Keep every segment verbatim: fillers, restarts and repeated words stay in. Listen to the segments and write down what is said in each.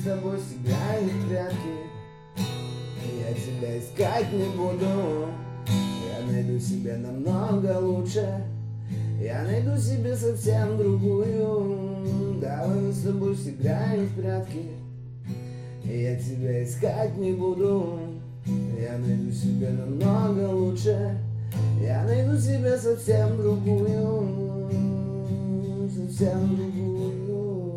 тобой сыграем в прятки. Я тебя искать не буду, я найду себе намного лучше. Я найду себе совсем другую. Давай мы с тобой сыграем в прятки. Я тебя искать не буду, я найду себе намного лучше. Я найду себе совсем другую, совсем другую.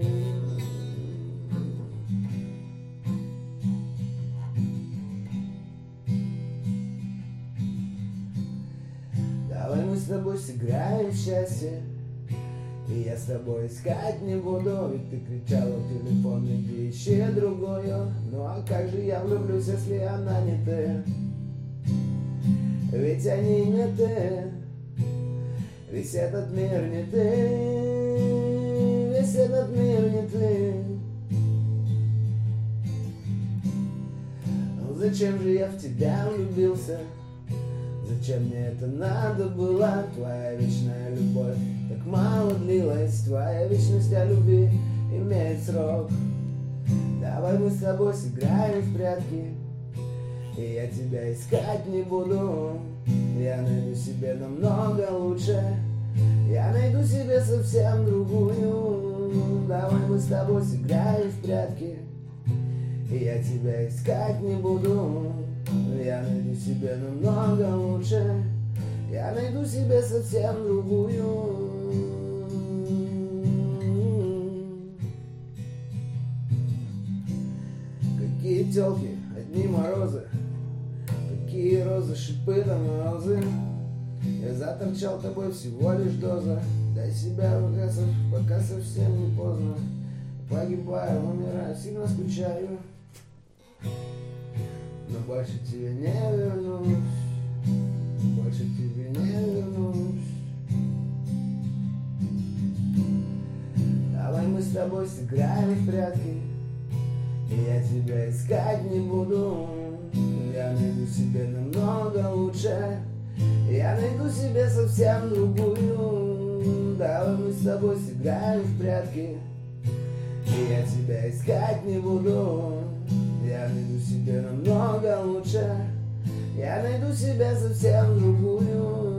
Давай мы с тобой сыграем в счастье. И я с тобой искать не буду, ведь ты кричала в телефон, иди ищи другую. Ну а как же я влюблюсь, если она не ты? Ведь они не ты, весь этот мир не ты, весь этот мир не ты. Ну зачем же я в тебя влюбился? Зачем мне это надо было? Твоя вечная любовь так мало длилась, твоя вечность о любви имеет срок. Давай мы с тобой сыграем в прятки. И я тебя искать не буду, я найду себе намного лучше. Я найду себе совсем другую. Давай мы с тобой сыграем в прятки. И я тебя искать не буду, я найду себе намного лучше. Я найду себе совсем другую. Какие тёлки, одни морозы, какие розы, шипы да морозы. Я заторчал тобой всего лишь доза. Дай себя в агрессор, пока совсем не поздно. Погибаю, умираю, сильно скучаю, но больше тебе не вернусь, больше тебе не вернусь. Давай мы с тобой сыграем в прятки. И я тебя искать не буду, я найду себе намного лучше. Я найду себе совсем другую. Давай мы с тобой сыграем в прятки. И я тебя искать не буду, я найду себе намного лучше. Я найду себе совсем другую.